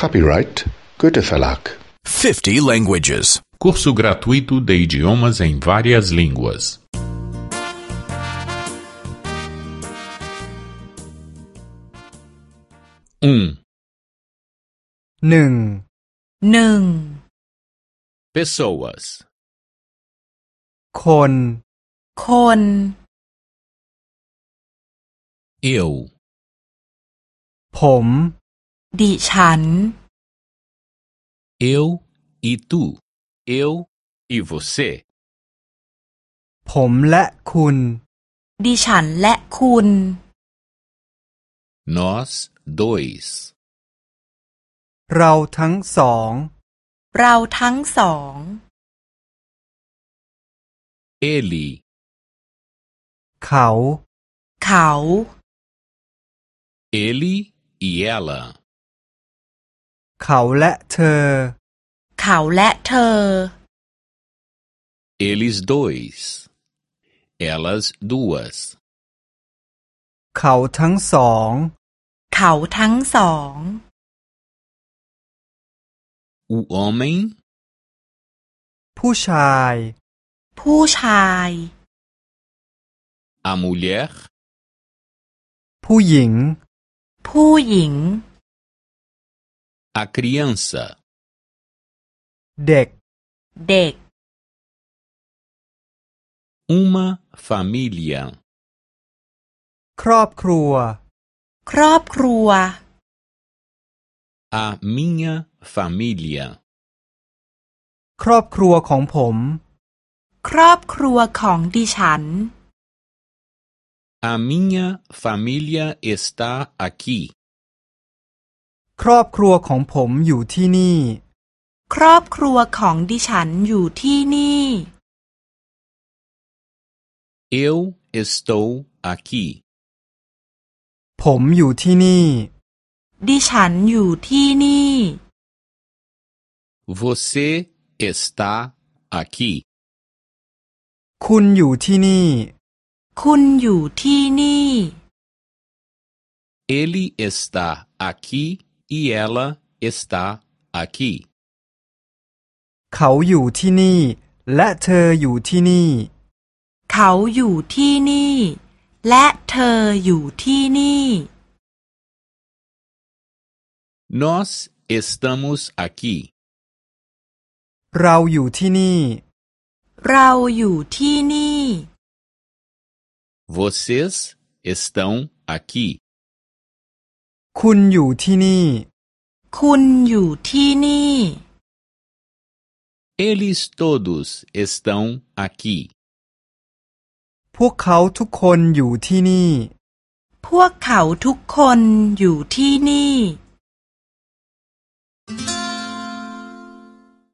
Copyright Goethe Verlag. 50 languages. Curso gratuito de idiomas em várias línguas. หนึ่ง Pessoas. คน Eu, ผมดิฉัน eu e tu. Eu e você. ผมและคุณดิฉันและคุณ Nós dois. เราทั้งสองเราทั้งสอง Ele, เขาเขา ele e ela. เขาและเธอเขาและเธอ Eles dois. Elas duas. เขาทั้งสองเขาทั้งสอง O homem, ผู้ชายผู้ชาย a mulher, ผู้หญิงผู้หญิง a criança. เด็กเด็ก Uma família. ครอบครัวครอบครัว A minha família. ครอบครัวของผมครอบครัวของดิฉัน A minha família está aqui. ครอบครัวของผมอยู่ที่นี่ครอบครัวของดิฉันอยู่ที่นี่ Eu estou aqui. ผมอยู่ที่นี่ดิฉันอยู่ที่นี่ Você está aqui. คุณอยู่ที่นี่คุณอยู่ที่นี่ Ele está aqui e ela está aqui. เขาอยู่ที่นี่ และเธออยู่ที่นี่เขาอยู่ที่นี่ และเธออยู่ที่นี่ Nós estamos aqui. เราอยู่ที่นี่เราอยู่ที่นี่ Vocês estão aqui. คุณอยู่ที่นี่คุณอยู่ที่นี่ Eles todos estão aqui. พวกเขาทุกคนอยู่ที่นี่พวกเขาทุกคนอยู่ที่นี่